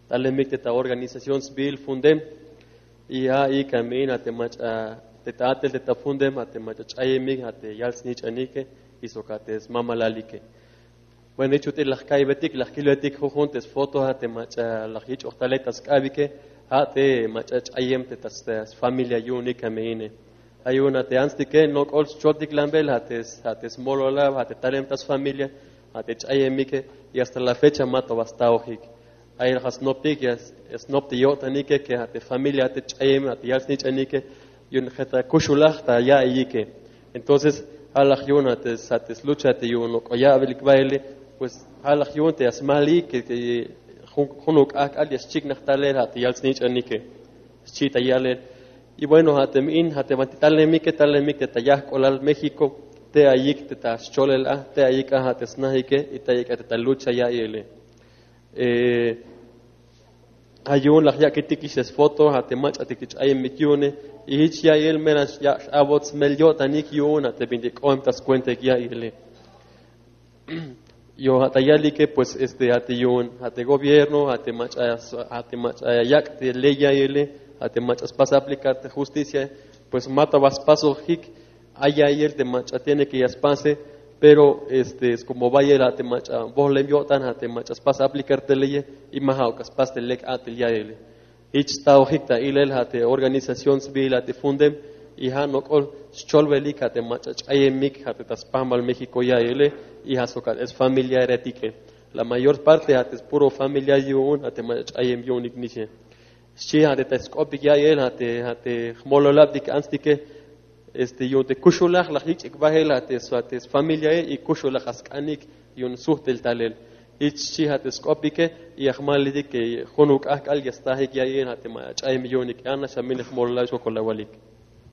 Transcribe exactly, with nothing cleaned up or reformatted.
talemik te organización civil fundem y ahí camina te macha te tatel te fundem te macha chayemik te yalsnich anike isokates mamalalike. Bueno, hecho te las kaibetik las kiloetik juntes fotos te macha las hich octaletas kabike te macha chayem te tas familia unica meine. Hay una te anstike no ols chotik lambel hates hates molola hate talem tas familia hate chayemike y hasta la fecha mato bastaojik. Hay las noptik es snopti yotanike que hate familia hate chayem hate yalsnich anike yun hata kushulach ta ya yike. Entonces halach yun hates hates lucha te yun oya belikbaile pues halach yun te asmali que junuk ak al yaschik nachtaler hate yalsnich anike. Chita yaler. Y bueno, hatemin, hatematitalemike, talemike, tayah kolal México, te ayik, te tascholel, te ayik, hatesnahike, y te ayik, te talucha ya yele. Ayun, la ya que tikis foto, hatemach, atikich ayem mikyune, y hich ya yel menas ya abots meliot anik yun, hatebindik omtas cuente ya yele. Yo hatayalike, pues este hateyun, hate gobierno, hatemach, hatemach, ayak, te leya yele. Ate machas pasa aplicar justicia, pues mata vas paso hic, allá ayer te macha tiene que yaspase, pero este es como vaya el ate macha, vos le enviotan ate machas pasa aplicar te leye y mahau cas pas te lek ate ya ele. Ich tao hicta ilel ate organización civil ate fundem y ha no col cholvelik ate macha ayemik ate taspamal México ya ele y ha socat es familia heretique. La mayor parte ate es puro familia yun ate macha ayem yunik niche. Si hate teskopik ya yel hate hate mololab dik anstike este yo te kushulach la hich ikbahel hate suates familia y kushulach askanik yun suhtel talel ich si hate skopike y ahmal dik khunuk akal yastahik ya yel hate ma chay millonik ana shamin mololab ko kolawalik.